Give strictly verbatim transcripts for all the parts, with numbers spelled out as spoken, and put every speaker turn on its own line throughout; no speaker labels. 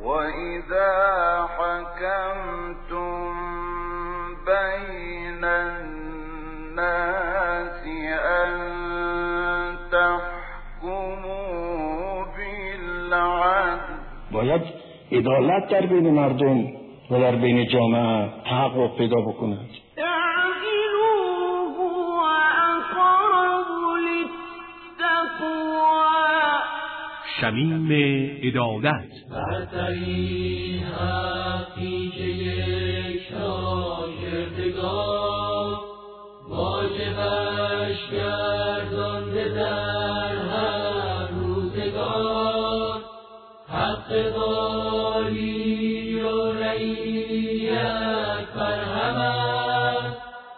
وَإِذَا حَكَمْتُمْ بَيْنَ النَّاسِ أَن تَحْكُمُوا بِالْعَدْلِ.
باید عدالت در بین مردم و در بین جامعه تحقق پیدا بکند.
شمیم عدالت
برترین حقی که یک شاگردگان واجبش گردانده در هر روزگار، حق والی و رعیت بر هم است.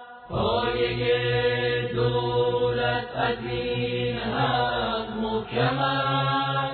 پایه دولت از این حق محکم است.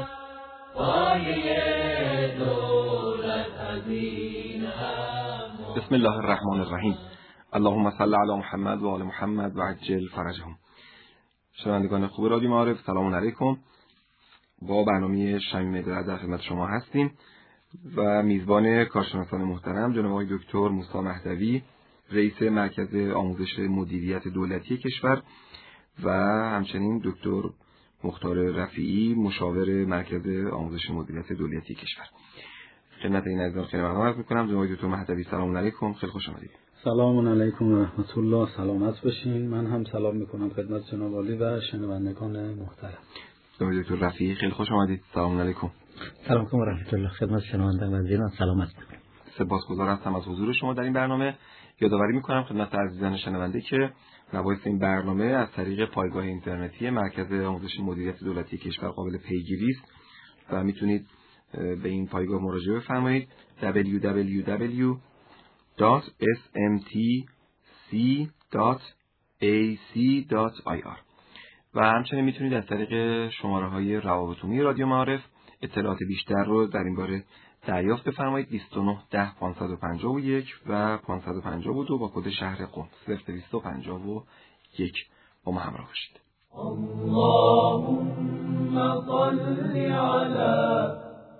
بسم الله الرحمن الرحیم. اللهم صل علی محمد و آل محمد و عجل فرجهم. شنوندگان خوب رادیو معارف، سلام علیکم. با برنامه شمیم عدالت در خدمت شما هستیم و میزبان کارشناسان محترم جناب آقای دکتر موسی مهدوی، رئیس مرکز آموزش مدیریت دولتی کشور، و همچنین دکتر مختار رفیعی، مشاور مرکز آموزش مدیریت دولتی کشور. خدمت این عزیزان خیلی ممنون عرض می‌کنم. جناب دکتر مهدوی سلام علیکم، خیلی خوش آمدید.
سلام علیکم و رحمت الله، سلامت باشین. من هم سلام می‌کنم خدمت جناب عالی و شنوندگان محترم.
جناب دکتر رفیعی خیلی خوش آمدید. سلام علیکم.
سلام علیکم و رحمت الله، خدمت شنوندگان عزیزان سلامت باشید.
سپاسگزار هستم از حضور شما در این برنامه. یادآوری می‌کنم خدمت عزیزان شنونده که مباحث این برنامه از طریق پایگاه اینترنتی مرکز آموزش مدیریت دولتی کشور قابل پیگیری است و میتونید به این پایگاه مراجعه بفرمایید دبلیو دبلیو دبلیو دات اس ام تی سی دات ای سی دات آی آر و همچنین میتونید از طریق شماره‌های روابط عمومی رادیو معارف اطلاعات بیشتر رو در این باره دریافت بفرمایید. بیست و نه ده پانصد و پنجاه و یک و پانصد و پنجاه و دو با کد شهر قم صفر دویست و پنجاه و یک با ما همراه باشید.
اللهم صل علی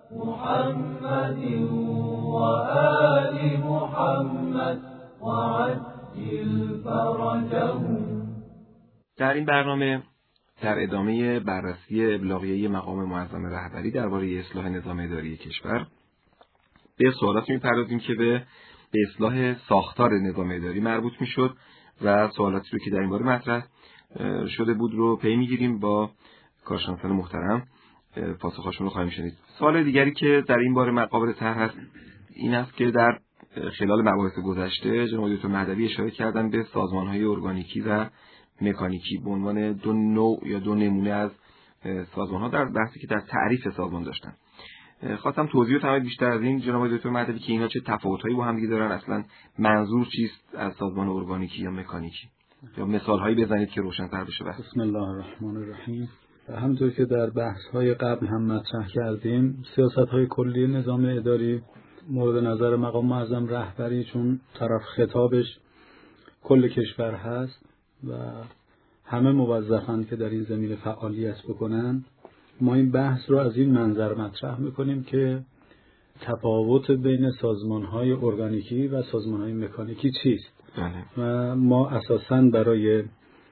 محمد و آل محمد و عجل فرجهم.
در این برنامه در ادامه بررسی ابلاغیه مقام معظم رهبری درباره اصلاح نظام اداری کشور به سوالاتی می‌پردازیم که به به اصلاح ساختار نظام اداری مربوط می‌شد و سوالاتی رو که در این باره مطرح شده بود رو پی می‌گیریم با کارشناسان محترم. پاسخاشون رو خواهیم شنید. سوال دیگری که در این باره قابل طرح است این است که در خلال مباحث گذشته جناب دکتر مهدوی اشاره کردن به سازمان‌های ارگانیکی و مکانیکی به عنوان دو نوع یا دو نمونه از سازمان‌ها در بحثی که در تعریف سازمان داشتن. خواستم توضیح و تمایید بیشتر از این جناب دکتر مهدوی که اینا چه تفاوت‌هایی با هم دیگه دارن، اصلا منظور چیست از سازمان ارگانیکی یا مکانیکی، یا مثال‌هایی بزنید که روشن‌تر بشه بحث.
بسم الله الرحمن الرحیم. همونطور که در بحث‌های قبل هم مطرح کردیم، سیاست‌های کلی نظام اداری مورد نظر مقام معظم رهبری چون طرف خطابش کل کشور هست و همه موظفند که در این زمینه فعالیت بکنن، ما این بحث رو از این منظر مطرح میکنیم که تفاوت بین سازمان‌های ارگانیکی و سازمان‌های مکانیکی چیست. و ما اساساً برای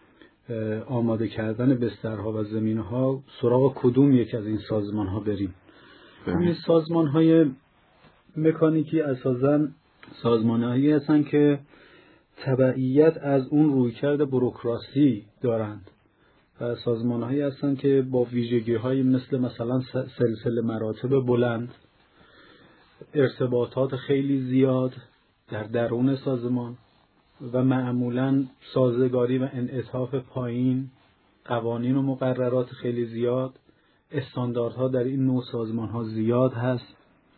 آماده کردن بسترها و زمینه‌ها سراغ کدوم یک از این سازمان‌ها بریم. این سازمان‌های مکانیکی اساساً سازمان‌هایی هستند که تبعیت از اون رویکرد بوروکراسی دارند و سازمان‌هایی هستند که با ویژگی‌های مثل مثلا سلسله مراتب بلند، ارتباطات خیلی زیاد در درون سازمان و معمولاً سازگاری و انعطاف پایین، قوانین و مقررات خیلی زیاد، استانداردها در این نوع سازمان‌ها زیاد هست،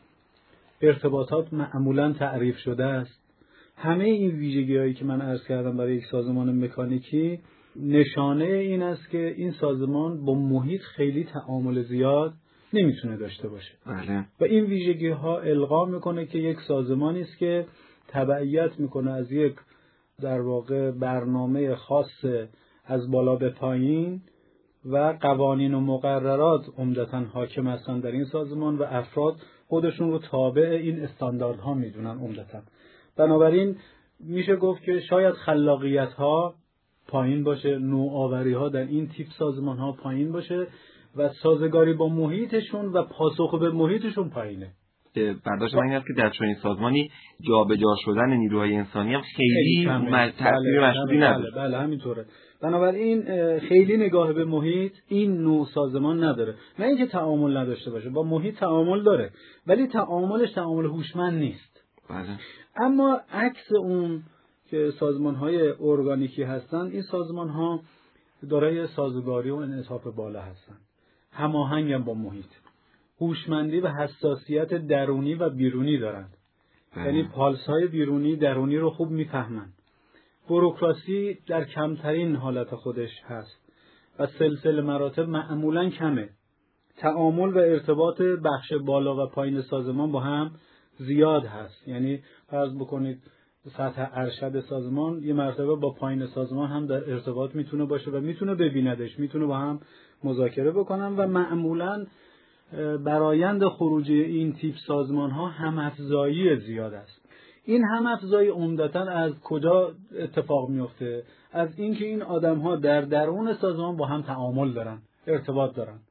ارتباطات معمولاً تعریف شده است. همه این ویژگی‌هایی که من عرض کردم برای یک سازمان مکانیکی نشانه این است که این سازمان با محیط خیلی تعامل زیاد نمیتونه داشته باشه.
بله.
و این ویژگی‌ها القا میکنه که یک سازمانی است که تبعیت میکنه از یک در واقع برنامه خاص از بالا به پایین و قوانین و مقررات عمدتاً حاکم هستند در این سازمان و افراد خودشون رو تابع این استانداردها میدونن عمدتاً. بنابراین میشه گفت که شاید خلاقیت ها پایین باشه، نوآوری ها در این تیپ سازمان ها پایین باشه و سازگاری با محیطشون و پاسخ به محیطشون پایینه.
برداشت من این است که در چنین سازمانی جابجا شدن نیروهای انسانی هم خیلی تأثیر مشهودی نداره.
بله, بله همینطوره. بنابراین خیلی نگاه به محیط این نوع سازمان نداره. نه اینکه تعامل نداشته باشه، با محیط تعامل داره، ولی تعاملش تعامل هوشمند نیست.
بله.
اما عکس اون که سازمان‌های ارگانیکی هستن، این سازمان‌ها دارای سازگاری و انعطاف بالا هستن، هماهنگ با محیط، هوشمندی و حساسیت درونی و بیرونی دارند. یعنی پالس‌های بیرونی درونی رو خوب می‌فهمن. بوروکراسی در کمترین حالت خودش هست و سلسله مراتب معمولاً کمه. تعامل و ارتباط بخش بالا و پایین سازمان با هم زیاد هست. یعنی فرض بکنید سطح ارشد سازمان یه مرتبه با پایین سازمان هم در ارتباط میتونه باشه و میتونه ببیندش، میتونه با هم مذاکره بکنن و معمولاً برآیند خروجی این تیپ سازمان ها هم افزایی زیاد است. این هم افزایی عمدتاً از کجا اتفاق میفته؟ از اینکه این آدم ها در درون سازمان با هم تعامل دارن، ارتباط دارن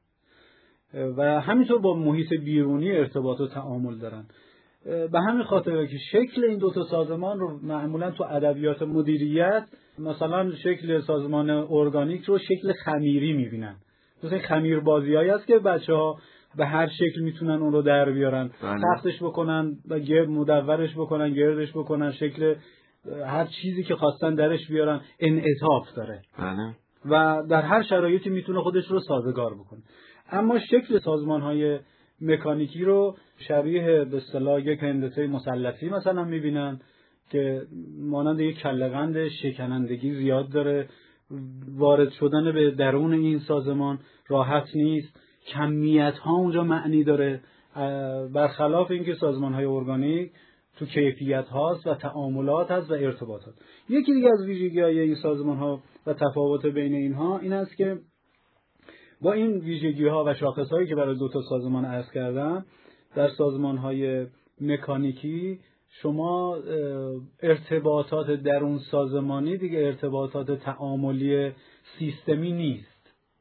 و همینطور با محیط بیرونی ارتباط و تعامل دارن. به همین خاطره که شکل این دو تا سازمان رو معمولاً تو ادبیات مدیریت مثلا شکل سازمان ارگانیک رو شکل خمیری میبینن. مثلا خمیر بازیایی است که بچه‌ها به هر شکل میتونن اون رو در بیارن، سختش بکنن و گرد مدورش بکنن، گردش بکنن، شکل هر چیزی که خواستن درش بیارن. انعطاف داره
بله.
و در هر شرایطی میتونه خودش رو سازگار بکنه. اما شکل سازمان‌های مکانیکی رو شبیه به اصطلاح یک هندسه مثلثی مثلا میبینن که مانند یک کله‌قند شکنندگی زیاد داره، وارد شدن به درون این سازمان راحت نیست، کمیت ها اونجا معنی داره، برخلاف اینکه سازمان های ارگانیک تو کیفیت هاست و تعاملات هست و ارتباطات. یکی دیگه از ویژگی های این سازمان ها و تفاوت بین اینها این است که با این ویژگی ها و شاخص هایی که برای دو تا سازمان عرض کردم، در سازمان های مکانیکی شما ارتباطات درون سازمانی دیگه ارتباطات تعاملی سیستمی نیست،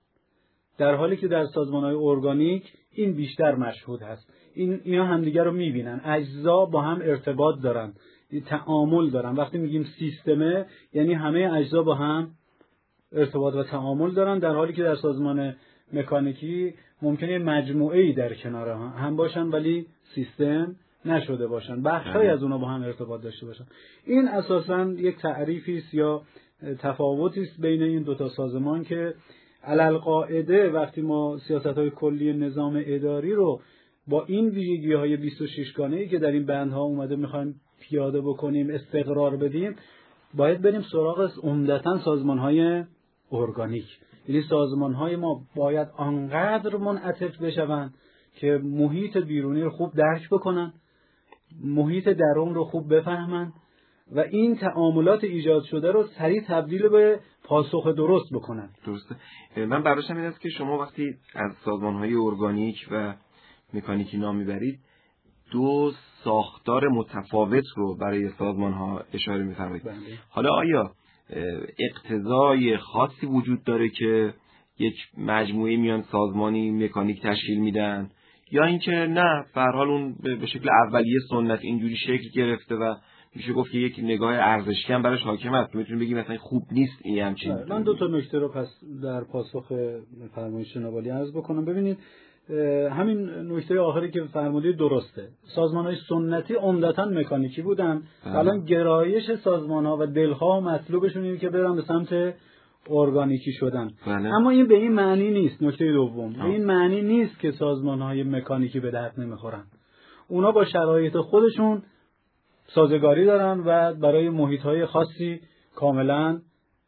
در حالی که در سازمان‌های ارگانیک این بیشتر مشهود هست. این اینا همدیگه رو می‌بینن، اجزا با هم ارتباط دارن، تعامل دارن. وقتی میگیم سیستمه یعنی همه اجزا با هم ارتباط و تعامل دارن، در حالی که در سازمان مکانیکی ممکنه مجموعه‌ای در کنار هم باشن ولی سیستم نشده باشن، بخشی از اونها با هم ارتباط داشته باشن. این اساساً یک تعریفی است یا تفاوتی است بین این دو تا سازمان که علالقاعده وقتی ما سیاست‌های کلی نظام اداری رو با این ویژگی‌های بیست و شش گانه‌ای که در این بندها اومده می‌خوایم پیاده بکنیم، استقرار بدیم، باید بریم سراغ عمدتاً سازمان‌های ارگانیک. یعنی سازمان‌های ما باید آنقدر منعطف بشوند که محیط بیرونی رو خوب درک بکنن، محیط درون رو خوب بفهمن و این تعاملات ایجاد شده رو سریع تبدیل به پاسخ درست بکنن.
درسته. من برداشتم این است که شما وقتی از سازمان‌های ارگانیک و مکانیکی نام میبرید دو ساختار متفاوت رو برای سازمان‌ها اشاره می‌فرمایید. حالا آیا اقتضای خاصی وجود داره که یک مجموعه میان سازمانی مکانیک تشکیل میدن یا اینکه نه به هر حال اون به شکل اولیه سنت اینجوری شکل گرفته و میشه گفت که یک نگاه ارزشی هم براش حاکم است، میتونیم بگیم مثلا خوب نیست این همچین؟
من دو تا نکته رو پس در پاسخ فرمایش جناب عالی عرض بکنم. ببینید همین نکته آخری که فرمودید درسته، سازمان‌های سنتی عمدتاً مکانیکی بودن، الان گرایش سازمان‌ها و دلخواه و مطلوبشون اینه که برن به سمت ارگانیکی شدن.
بله.
اما این به این معنی نیست، نکته دوم، به این معنی نیست که سازمان‌های مکانیکی به درد نمیخورن. اونا با شرایط خودشون سازگاری دارن و برای محیط‌های خاصی کاملاً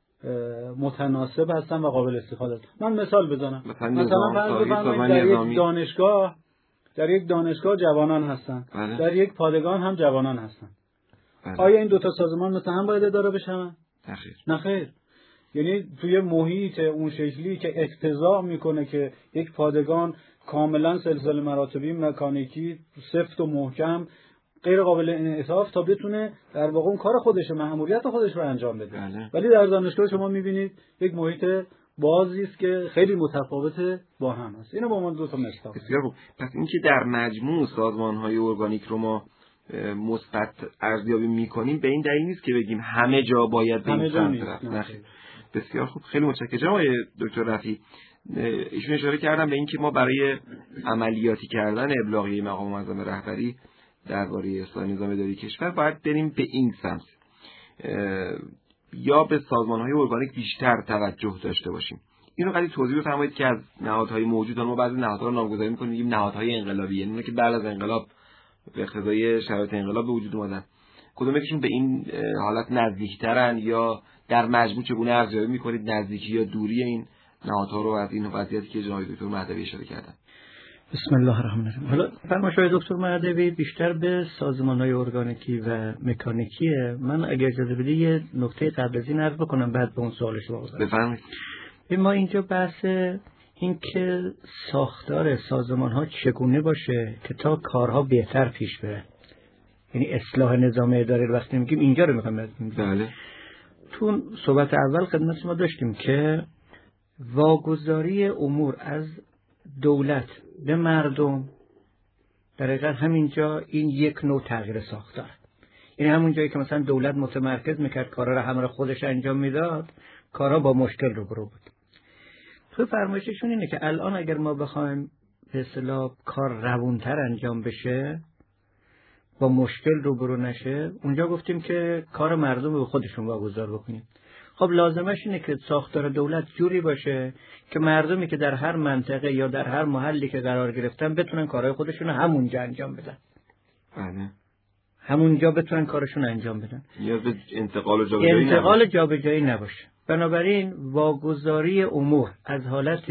متناسب هستن و قابل استفاده هستن. من مثال بزنم. مثلا فرض بفرمایید در یک دانشگاه در یک دانشگاه جوانان هستن.
بله.
در یک پادگان هم جوانان هستن.
بله.
آیا این دو تا سازمان مثل هم باید اداره بشن؟
نخیر.
نخیر. یعنی توی محیط اون شکلی که اقتضا میکنه که یک پادگان کاملا سلسله مراتبی مکانیکی سفت و محکم غیر قابل انعطاف تا بتونه در واقع اون کار خودش مأموریت خودش رو انجام بده.
بله.
ولی در دانشگاه شما میبینید یک محیط بازی است که خیلی متفاوت با هم است. اینو با من دو تا مثال.
بسیار خوب. پس اینکه در مجموع سازمان‌های ارگانیک رو ما مثبت ارزیابی می‌کنیم به این دلیل نیست که بگیم همه جا باید به این سمت رفت. بسیار خوب، خیلی متشکرم آقای دکتر رفیعی. ایشون اشاره کردن به اینکه ما برای عملیاتی کردن ابلاغیه مقام معظم رهبری درباره اصلاح نظام اداری کشور باید بریم به این سمت، یا به سازمان‌های ارگانیک بیشتر توجه داشته باشیم. اینو قضیه توضیح بفرمایید که از نهادهای موجود ما بعضی نهادها رو نامگذاری می‌کنیم میگیم نهادهای انقلابی، یعنی اونایی که بعد از انقلاب به اقتضای شرایط انقلاب به وجود اومدن، کدوم یکیشون به این حالت نزدیکترن یا در مجموع چگونه ارزیابی می‌کنید نزدیکی یا دوری این نهادها رو از این وضعیتی که جناب دکتر مهدوی اشاره کردن؟
بسم الله الرحمن الرحیم. حالا فرمایشات دکتر مهدوی بیشتر به سازمان‌های ارگانیکی و مکانیکیه. من اگه اجازه بدید یه نکته قبل از این عرض بکنم بعد به اون سوال شما بپردازم.
بفرمایید.
ما اینجا بحث این که ساختار سازمان‌ها چگونه باشه که تا کارها بهتر پیش بره، یعنی اصلاح نظام اداری رو وقتی میگیم اینجا رو می‌خوام بگم.
بله.
تو صحبت اول خدمت ما داشتیم که واگذاری امور از دولت به مردم در حقیقت همینجا این یک نوع تغییر ساختار، یعنی همون جایی که مثلا دولت متمرکز میکرد کارا رو همراه خودش انجام میداد، کارا با مشکل روبرو بود. تو فرمایششون اینه که الان اگر ما بخوایم به اصطلاح کار روونتر انجام بشه، با مشکل روبرو نشه، اونجا گفتیم که کار مردم رو به خودشون واگذار بکنیم. خب لازمش اینه که ساختار دولت جوری باشه که مردمی که در هر منطقه یا در هر محلی که قرار گرفتن بتونن کارهای خودشون رو همونجا انجام بدن.
بله.
همونجا بتونن کارشون انجام بدن.
نیاز به انتقال و جابجایی نباشه.
انتقال جابجایی نباشه. بنابراین واگذاری امور از حالت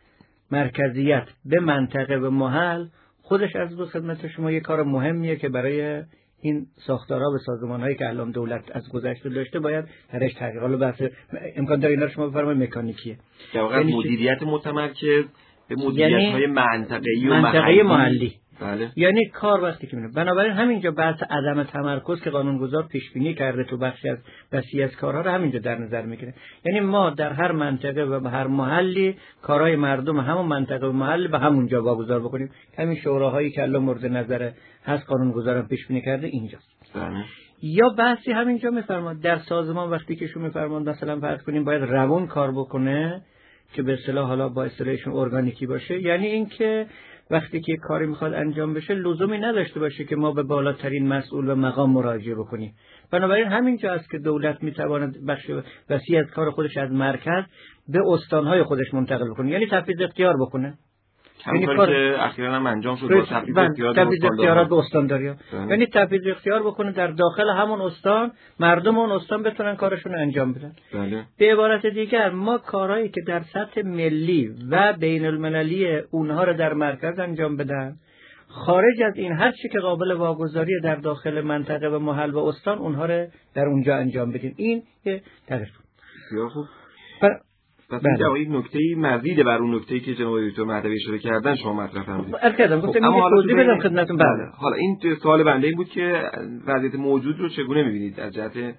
مرکزیت به منطقه و محل خودش از دو خدمت شما یک کار مهمیه که برای این ساختارها و سازمان‌هایی که الان دولت از گذشته داشته باید درش تغییر. حالا بحث امکان داره اینا رو شما بفرمایید مکانیکیه.
در واقع مدیریت متمرکز به مدیریت‌های
یعنی
منطقه‌ای و
منطقه
محلی.
محلی.
بله.
یعنی کار وقتی که میونه. بنابراین همینجا بحث عدم تمرکز که قانونگذار پیش بینی کرده تو بخشی از بسیاری از کارها رو همینجا در نظر میگیره. یعنی ما در هر منطقه و به هر محلی کارهای مردم همون منطقه و محل به همونجا واگذار بکنیم. همین شوراهایی که الان مورد نظر هست قانونگذارم پیش بینی کرده اینجاست.
بله.
یا بحثی همینجا میفرماد در سازمان وقتی که شما میفرماد مثلا فرض کنیم باید روون کار بکنه که به اصطلاح حالا با اصطلاحشون ارگانیکی باشه، یعنی اینکه وقتی که کاری میخواد انجام بشه لزومی نداشته باشه که ما به بالاترین مسئول و مقام مراجعه بکنیم. بنابراین همینجا است که دولت میتواند بخش وسیع از کار خودش از مرکز به استانهای خودش منتقل بکنه، یعنی تفویض اختیار بکنه.
یعنی کاری که اخیراً هم انجام شد با تفویض
اختیارات به استانداریا، یعنی تفویض اختیار بکنه در داخل همون استان، مردم اون استان بتونن کارشون رو انجام بدن.
بله.
به عبارت دیگر ما کارهایی که در سطح ملی و بین المللی اونها رو در مرکز انجام بدن، خارج از این هر چی که قابل واگذاری در داخل منطقه و محل و استان اونها رو در اونجا انجام بدیم. این یه تغییر.
بسیار خوب. پس این جواب نکته‌ای مزید بر اون نکته‌ای که جناب دکتر مهدوی اشاره کردن شما مطرح فرمودید.
البته گفتم این توضیح بدم خدمتتون.
بله. حالا این سوال بنده این بود که وضعیت موجود رو چگونه می‌بینید از جهت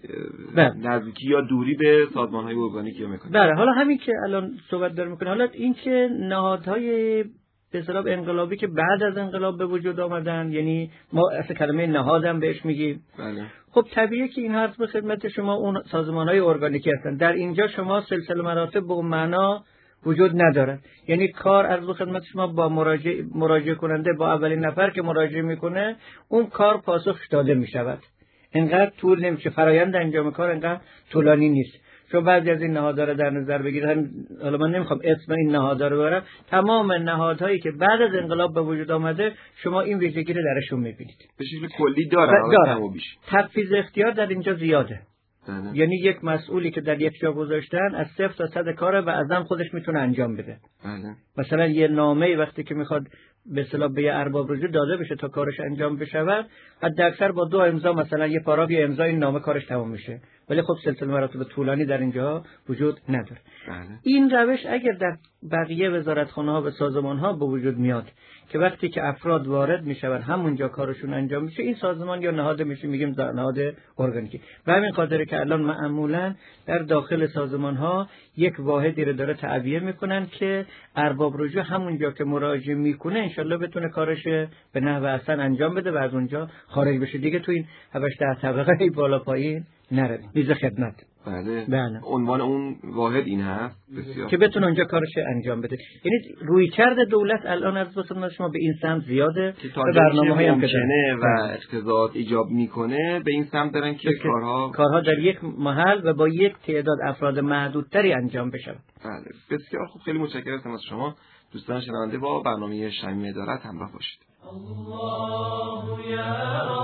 نزدیکی یا دوری به سازمان‌های ارگانیک یا مکانیک؟
بله، حالا همین که الان صحبت داریم می‌کنیم، حالا این که نهادهای به اصطلاح انقلابی که بعد از انقلاب به وجود آمدن، یعنی ما اصلا کلمه نهادم بهش میگیم.
بله.
خب طبیعیه که این حرف به خدمت شما اون سازمان‌های ارگانیکی هستن. در اینجا شما سلسله مراتب به اون معنا وجود نداره. یعنی کار از خدمت شما با مراجعه مراجعه کننده با اولین نفر که مراجعه میکنه اون کار پاسخش داده میشود. اینقدر طول نمیشه، فرایند انجام کار اینقدر طولانی نیست. چون بعضی از این نهادها رو در نظر بگیرید، حالا من نمیخوام اسم این نهادها رو ببرم، تمام نهادهایی که بعد از انقلاب به وجود آمده شما این ویژگی رو درشون میبینید.
به شکل کلی داره.
داره. تفویض اختیار در اینجا زیاده.
داره.
یعنی یک مسئولی که در یک جا گذاشتن از صفر تا صد کار و ازم خودش میتونه انجام بده.
بله.
مثلا یه نامه وقتی که میخواد به اصطلاح به ارباب رجوع داده بشه تا کارش انجام بشه، حداکثر با دو امضا، مثلا یه پاراگراف یه امضا این نامه کارش تمام میشه، ولی خب سلسله مراتب طولانی در اینجا وجود نداره.
بله.
این روش اگر در بقیه وزارتخانه‌ها و سازمان‌ها به وجود میاد که وقتی که افراد وارد میشن همونجا کارشون انجام میشه، این سازمان یا نهاد میشه، میگیم نهاد ارگانیکی. و همین خاطره که الان معمولا در داخل سازمان‌ها یک واحدی رو داره تعبیه میکنن که ارباب رجوع همونجا که مراجعه میکنه انشالله بتونه کارش به نحو احسن انجام بده و از اونجا خارج بشه، دیگه تو این هشت ده طبقه بالا پایین نره. میز خدمت.
بله.
بله.
عنوان اون واحد این هست بسیار
که بتونه اونجا کارش انجام بده. یعنی رویکرد دولت الان از واسه شما به این سمت زیاده
که تا
برنامه‌های هم
ممکنه و اقتضاعات ایجاب میکنه به این سمت دارن که کارها
کارها در یک محل و با یک تعداد افراد محدودتری انجام بشه.
بله بسیار خوب، خیلی متشکرم از شما دوستان شنونده. با برنامه شمیم ادارت همراه باشید.
الله یا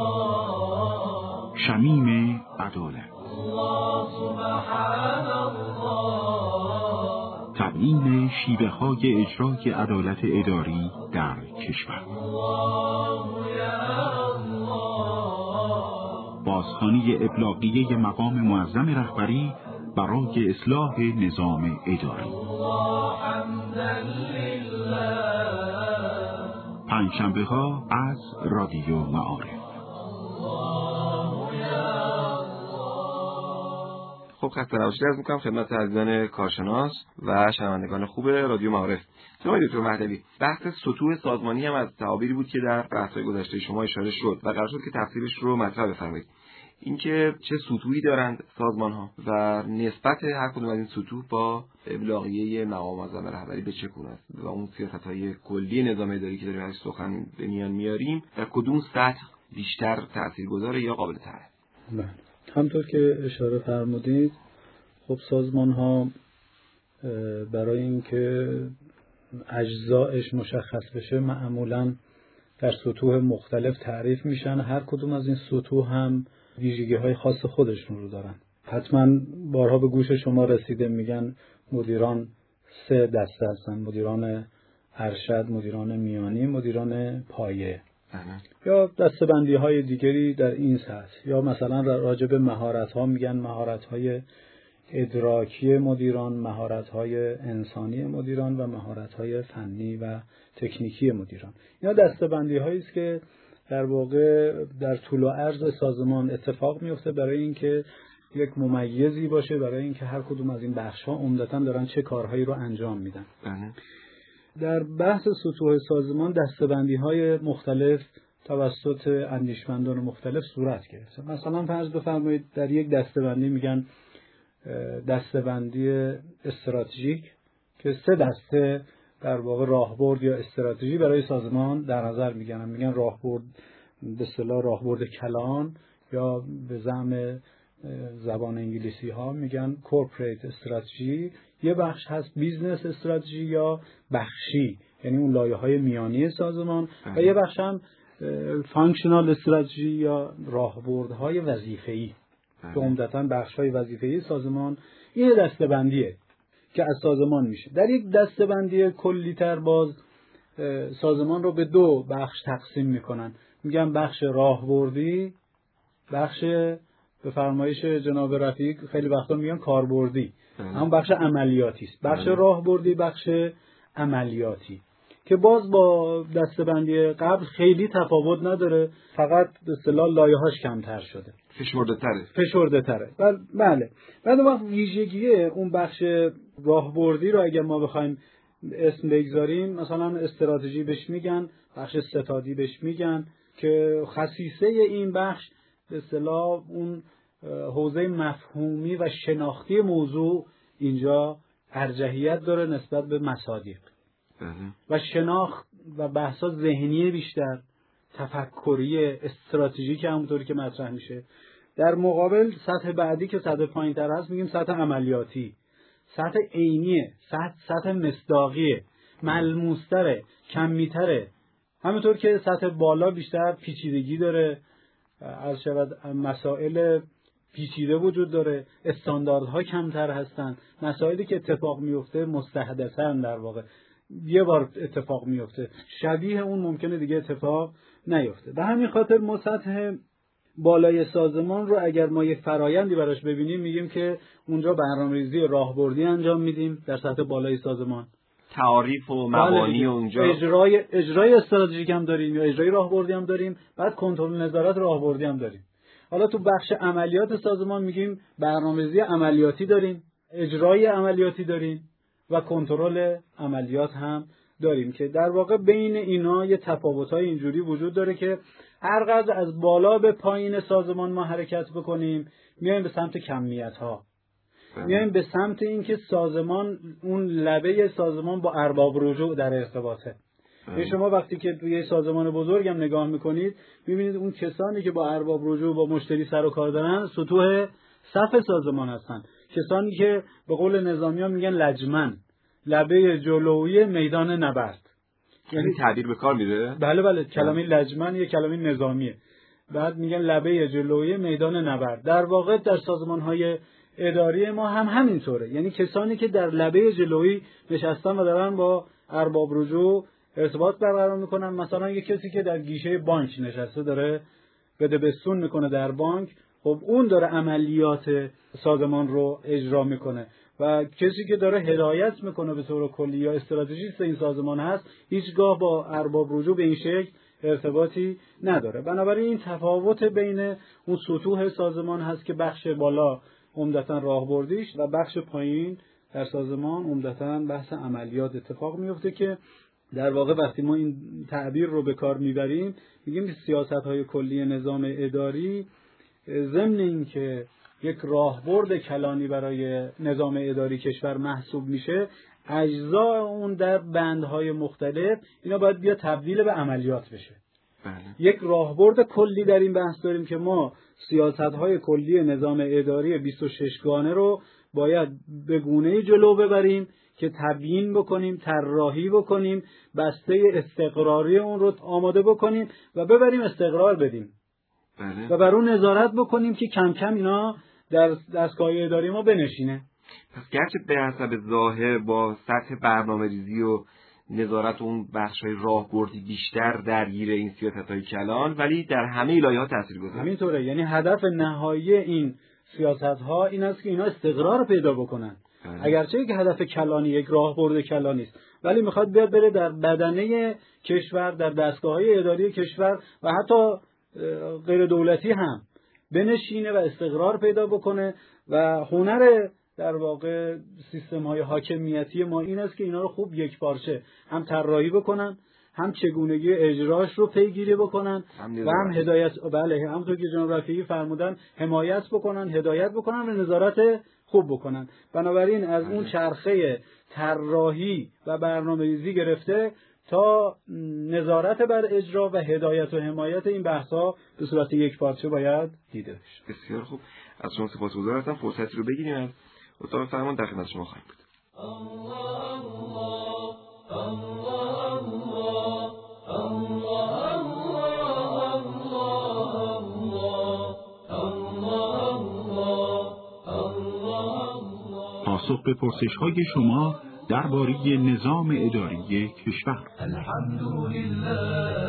الله،
شمیم عدالت،
الله سبحان الله،
تبیین شیوه های اجرای عدالت اداری در کشور.
الله یا الله،
بازخوانی ابلاغیه مقام معظم رهبری برای اصلاح نظام اداری.
الله حمدا لله،
پنجشنبه ها از رادیو معارف.
خب خسته نباشید عرض می‌کنم خدمت عزیزان کارشناس و شنوندگان خوب رادیو معارف. جناب دکتر مهدوی، بحث سطوح سازمانی هم از تعابیری بود که در بحث‌های گذشته شما اشاره شد و قرار شد که تفصیلش رو مطرح بفرمایید. اینکه چه سطوحی دارند سازمان‌ها و نسبت هر کدوم از این سطوح با ابلاغیه مقام معظم رهبری به چه گونه است و اون سیاست‌های کلی نظام اداری که داریم ازش سخن به میان میاریم در کدوم سطح بیشتر تاثیرگذاره یا قابل طرح؟
بله، همطور که اشاره فرمودید، خب سازمان ها برای اینکه اجزایش مشخص بشه معمولا در سطوح مختلف تعریف میشن. هر کدوم از این سطوح هم ویژگی های خاص خودشون رو دارن. حتما بارها به گوش شما رسیده میگن مدیران سه دسته هستن: مدیران ارشد، مدیران میانی، مدیران پایه. یا دسته‌بندی های دیگری در این سطح، یا مثلا راجع به مهارت ها میگن مهارت های ادراکی مدیران، مهارت های انسانی مدیران و مهارت های فنی و تکنیکی مدیران. اینا دسته‌بندی هایی است که در واقع در طول و عرض سازمان اتفاق میفته برای اینکه یک ممیزی باشه، برای اینکه هر کدوم از این بخش ها عمدتاً دارن چه کارهایی رو انجام میدن. در بحث سطوح سازمان دسته‌بندی های مختلف توسط اندیشمندان مختلف صورت گرفته. مثلا فرض بفرمایید در یک دسته‌بندی میگن دسته‌بندی استراتژیک که سه دسته در واقع راهبرد یا استراتژی برای سازمان در نظر میگیرن. میگن راهبرد به اصطلاح راهبرد کلان، یا به زعم زبان انگلیسی ها میگن کورپوریت استراتژی. یه بخش هست بیزنس استراتژی یا بخشی، یعنی اون لایه‌های میانی سازمان. و یه بخش هم فانکشنال استراتژی یا راهبردهای وظیفه‌ای که عمدتاً بخش‌های وظیفه‌ای سازمان. این دسته‌بندیه که از سازمان میشه. در یک دسته‌بندی کلی‌تر باز سازمان رو به دو بخش تقسیم میکنن. میگن بخش راهبردی، بخش به فرمایش جناب رفیق خیلی وقتا میگن کاربردی، هم بخش عملیاتی است. بخش راهبردی بخش عملیاتی که باز با دسته‌بندی قبل خیلی تفاوت نداره، فقط به اصطلاح لایه‌هاش کمتر شده،
فشرده‌تره
فشرده‌تره. بله. بعد وقت ویژگی اون بخش راهبردی رو اگر ما بخوایم اسم بگذاریم، مثلا استراتژی بهش میگن، بخش ستادی بهش میگن، که خصیصه این بخش به اصطلاح اون حوزه مفهومی و شناختی موضوع اینجا ارجحیت داره نسبت به مصادیق و شناخت و بحثا ذهنی بیشتر، تفکری، استراتژیک همونطوری که مطرح میشه. در مقابل سطح بعدی که سطح پایین‌تر هست میگیم سطح عملیاتی، سطح عینیه، سطح سطح مصداقیه، ملموس‌تره، کمی‌تره. همونطور که سطح بالا بیشتر پیچیدگی داره، عرض شود مسائل پیچیده وجود داره، استانداردها کمتر هستن، مسائلی که اتفاق میفته مستحدثن در واقع، یه بار اتفاق میفته، شبیه اون ممکنه دیگه اتفاق نیفته. به همین خاطر ما سطح بالای سازمان رو اگر ما یه فرایندی براش ببینیم میگیم که اونجا برنامه‌ریزی راهبردی انجام میدیم در سطح بالای سازمان،
تعاریف و مبانی اونجا،
اجرای اجرای استراتژیک هم داریم یا اجرای راهبردی هم داریم، بعد کنترل نظارت راهبردی هم داریم. حالا تو بخش عملیات سازمان میگیم برنامه‌ریزی عملیاتی داریم، اجرای عملیاتی داریم و کنترل عملیات هم داریم که در واقع بین اینا یه تفاوت‌های اینجوری وجود داره که هر قدر از بالا به پایین سازمان ما حرکت بکنیم میایم به سمت کمیت‌ها، میایم به سمت این که سازمان، اون لبه سازمان با ارباب رجوع در ارتباطه. یعنی شما وقتی که توی سازمان بزرگ هم نگاه میکنید میبینید اون کسانی که با ارباب رجوع با مشتری سر و کار دارن سطوح صف سازمان هستن، کسانی که به قول نظامیان میگن لجمن، لبه جلویی میدان نبرد.
یعنی تعبیر به کار میره؟
بله بله، کلمه لجمن یه کلمه نظامیه. بعد میگن لبه جلویی میدان نبرد. در واقع در سازمان‌های اداری ما هم همینطوره، یعنی کسانی که در لبه جلویی نشستن و دارن با ارباب رجوع ارتباط برقرار میکنن. مثلا یه کسی که در گیشه بانک نشسته داره بده بستون میکنه در بانک، خب اون داره عملیات سازمان رو اجرا میکنه و کسی که داره هدایت میکنه به طور کلی یا استراتژیست این سازمان هست هیچگاه با ارباب رجوع به این شکل ارتباطی نداره. بنابراین این تفاوت بین اون سطوح سازمان هست که بخش بالا عمدتاً راهبردیش و بخش پایین در سازمان عمدتاً بحث عملیات اتفاق میفته که در واقع وقتی ما این تعبیر رو به کار میبریم میگیم که سیاست‌های کلی نظام اداری ضمن این که یک راهبرد کلانی برای نظام اداری کشور محسوب میشه، اجزا اون در بندهای مختلف اینا باید بیا تبدیل به عملیات بشه.
بله.
یک راهبرد کلی در این بحث داریم که ما سیاست‌های کلی نظام اداری بیست و شش گانه رو باید به گونه‌ای جلو ببریم که تبیین بکنیم، طراحی بکنیم، بسته استقراری اون رو آماده بکنیم و ببریم استقرار بدیم.
بله.
و بر اون نظارت بکنیم که کم کم اینا در دستگاه اداری ما بنشینه.
پس گرچه به حسب ظاهر با سطح برنامه‌ریزی و نظارت اون بخش‌های راهبردی بیشتر درگیر این سیاست‌های کلان، ولی در همه لایه‌ها تاثیرگذاره.
همینطوره، یعنی هدف نهایی این سیاست‌ها این است که اینا استقرار پیدا بکنن.
بله.
اگرچه یک هدف کلانی، یک راهبرد کلانی است، ولی میخواد بیاد بره در بدنه کشور، در دستگاه‌های اداری کشور و حتی غیر دولتی هم بنشینه و استقرار پیدا بکنه. و هنر در واقع سیستم‌های حاکمیتی ما این است که اینا رو خوب یک پارچه هم طراحی بکنن، هم چگونگی اجراش رو پیگیری بکنن
هم
و هم هدایت، بله، همونطور که جناب رفیعی فرمودن هدایت بکنن، هدایت بکنن و نظارت خوب بکنن. بنابراین از اون چرخه طراحی و برنامه‌ریزی گرفته تا نظارت بر اجرا و هدایت و حمایت این بحث‌ها به صورت یک پارچه باید دیده بشه.
بسیار خوب، از شما سپاسگزار هستم. فرصتی رو بگیریم از اتاق فرمان در خدمت شما خواهیم بود.
پاسخ به پرسش‌های شما درباره نظام اداری کشور.
الحمدلله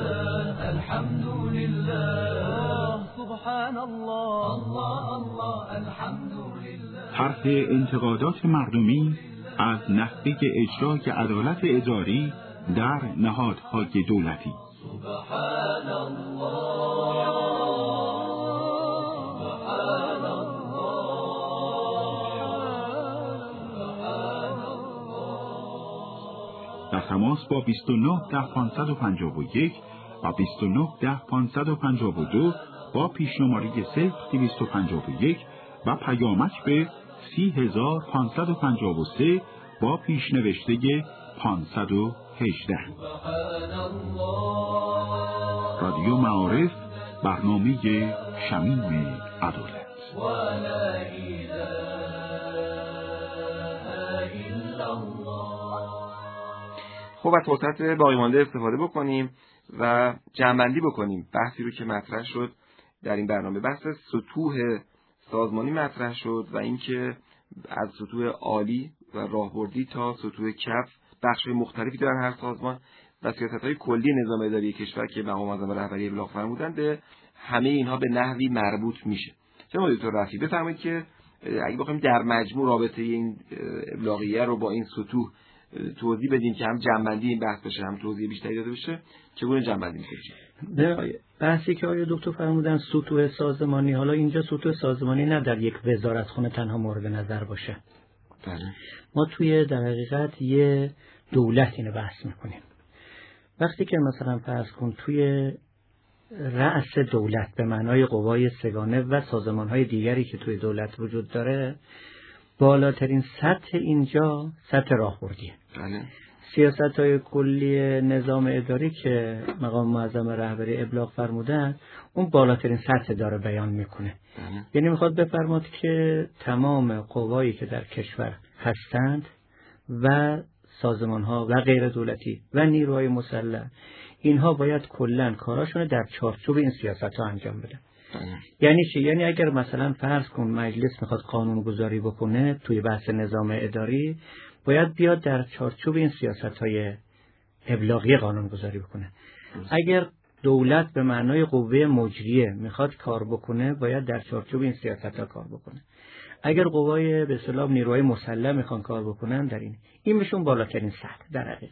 الحمدلله سبحان الله الله الله الحمدلله.
طرح انتقادات مردمی از نحوه اجرای عدالت اداری در نهادهای دولتی.
سبحان الله سبحان الله.
در تماس با بیست و نه ده پانصد و پنجاه و یک و بیست و نه ده پانصد و پنجاه و دو با پیشنماری صفر دویست و پنجاه و یک و پیامک به سی هزار پانصد و پنجاه و سه با پیشنوشته پانصد و هجده. رادیو معارف، برنامه شمیم عدالت.
خب از فرصت باقی مانده استفاده بکنیم و جمع‌بندی بکنیم بحثی رو که مطرح شد در این برنامه. بحث سطوح سازمانی مطرح شد و اینکه از سطوح عالی و راهبردی تا سطوح کف بخش‌های مختلفی دارن هر سازمان و سیاست‌های کلی نظام اداری کشور که مقام معظم رهبری ابلاغ فرمودن به همه اینها به نحوی مربوط میشه. جناب دکتر رفیعی بفرمایید که اگه بخوایم در مجموع رابطه این ابلاغیه رو با این سطوح توضیح بدیم که هم جنبندی این بحث بشه هم توضیح بیشتری داده بشه، چگونه جنبندی میشه؟
بحثی که آقای دکتر فرمودن سطوح سازمانی، حالا اینجا سطوح سازمانی نه در یک وزارتخانه تنها مورد نظر باشه.
بله.
ما توی در حقیقت یه دولت اینو بحث میکنیم. وقتی که مثلا فرض کن توی رأس دولت به معنای قوای سگانه و سازمان‌های دیگری که توی دولت وجود داره، بالاترین سطح اینجا سطح راهبردیه.
بله.
سیاست‌های کلی نظام اداری که مقام معظم رهبری ابلاغ فرمودن، اون بالاترین سطح داره بیان میکنه.
بله.
یعنی میخواد بفرماد که تمام قوایی که در کشور هستند و سازمان‌ها و غیر دولتی و نیروهای مسلح، اینها باید کلاً کاراشون در چارچوب این سیاست‌ها انجام بدن. یعنی چی؟ یعنی اگر مثلا فرض کن مجلس میخواد قانون گذاری بکنه توی بحث نظام اداری، باید بیاد در چارچوب این سیاست‌های ابلاغی قانون گذاری بکنه. اگر دولت به معنای قوه مجریه میخواد کار بکنه، باید در چارچوب این سیاست‌ها کار بکنه. اگر قوای به اصطلاح نیروهای مسلح میخوان کار بکنن، در این این بهشون بالاترین سطح در حقیقت.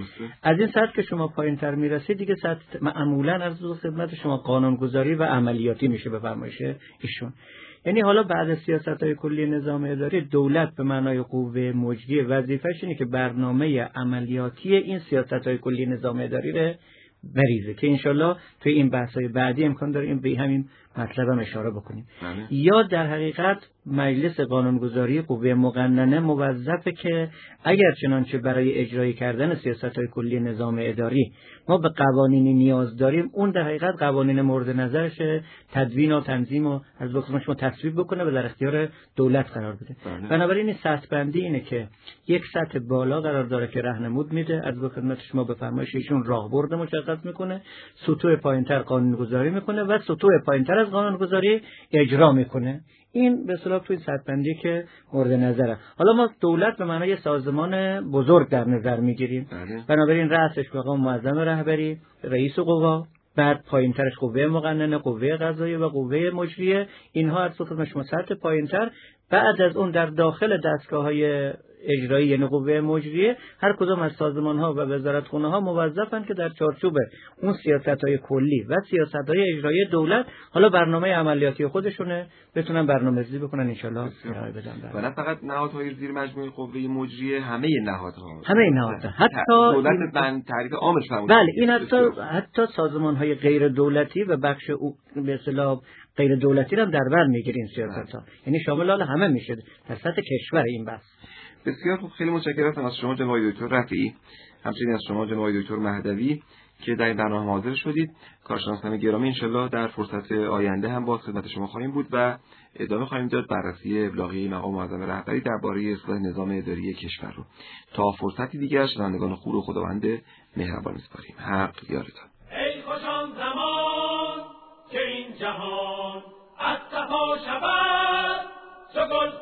از این سطح که شما پایین تر میرسید دیگه سطح معمولا از دو خدمت شما قانونگذاری و عملیاتی میشه به فرمایش ایشون. یعنی حالا بعد از سیاست‌های کلی نظام اداری، دولت به معنای قوه مجری وظیفه‌ش اینه که برنامه عملیاتی این سیاست‌های کلی نظام اداری رو بریزه که انشالله توی این بحث‌های بعدی امکان داره این به همین مطلب هم اشاره بکنیم.
بله.
یا در حقیقت مجلس قانونگذاری قوه مقننه موظفه که اگر چنانچه برای اجرای کردن سیاست‌های کلی نظام اداری ما به قوانینی نیاز داریم، اون در حقیقت قوانین مورد نظرش تدوین و تنظیم و از وقت شما تصویب بکنه و در اختیار دولت قرار بده.
بله.
بنابراین این سطح بندی اینه که یک سطح بالا قرار داره که راهنمود میده، از وقت خدمت شما به فرمایش ایشون راهبرد مشخص میکنه، سطوح پایینتر قانونگذاری میکنه و سطوح پایینتر از قانونگذاری اجرا میکنه. این به اصطلاح توی سطح بندی که مورد نظره. حالا ما دولت به معنای سازمان بزرگ در نظر میگیریم. بنابراین رأسش مقام معظم رهبری، رئیس قوا، بعد پایینترش قوه مقننه، قوه قضاییه و قوه مجریه. اینها از خدمت شما سطح پایینتر. بعد از اون در داخل دستگاه‌های اجرایی یعنی قوه مجریه، هر کدام از سازمان‌ها و وزارتخونه‌ها موظفن که در چارچوب اون سیاست‌های کلی و سیاست‌های اجرایی دولت حالا برنامه عملیاتی خودشونه بتونن برنامه‌ریزی بکنن ان شاءالله ارائه بدن.
و نه فقط نهادهای زیر مجموعه قوه مجریه، همه نهادها.
همه نهادها. حتی
دولت من تعریف عامش فرمودن.
بله، این حتی حتی سازمان‌های غیر دولتی و بخش به اصطلاح غیر دولتی هم در بر میگیره این سیاست‌ها. یعنی شامل حال همه میشه در سطح کشور این بحث.
بسیار خوب، خیلی متشکرم از شما جناب دکتر رفیعی، همچنین از شما جناب دکتر مهدوی که در این برنامه حاضر شدید. کارشناسان گرامی، انشالله در فرصت آینده هم باز خدمت شما خواهیم بود و ادامه خواهیم داد بررسی ابلاغیه مقام معظم رهبری درباره اصلاح نظام اداری کشور رو. تا فرصتی دیگر شنوندگان خوب و خداوند مهربان می‌سپاریم. حق یارتان.
ای خوش آن زمان که این جهان از صفا شود، چو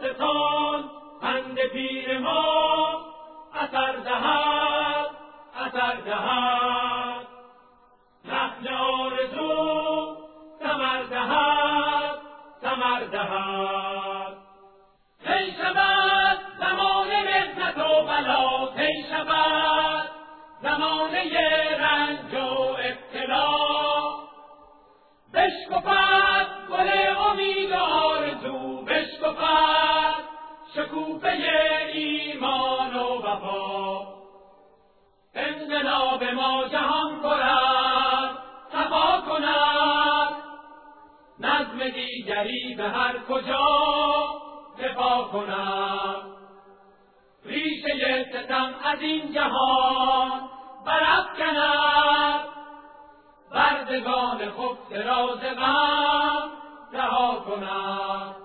گلستان پند پیر ما اثر دهد اثر دهد، نخل آرزو ثمر دهد ثمر دهد. طی شود زمان محنت و بلا، طی شود زمانه رنج و ابتلا، بشکفد گل امید و آرزو، بشکفد شکوفه ایمان و وفا. انقلاب ما جهان کند صفا کند، نظم دیگری به هر کجا دفاع کند. ریشه ستم از این جهان برافکند، بردگان خود راز غم رها کند.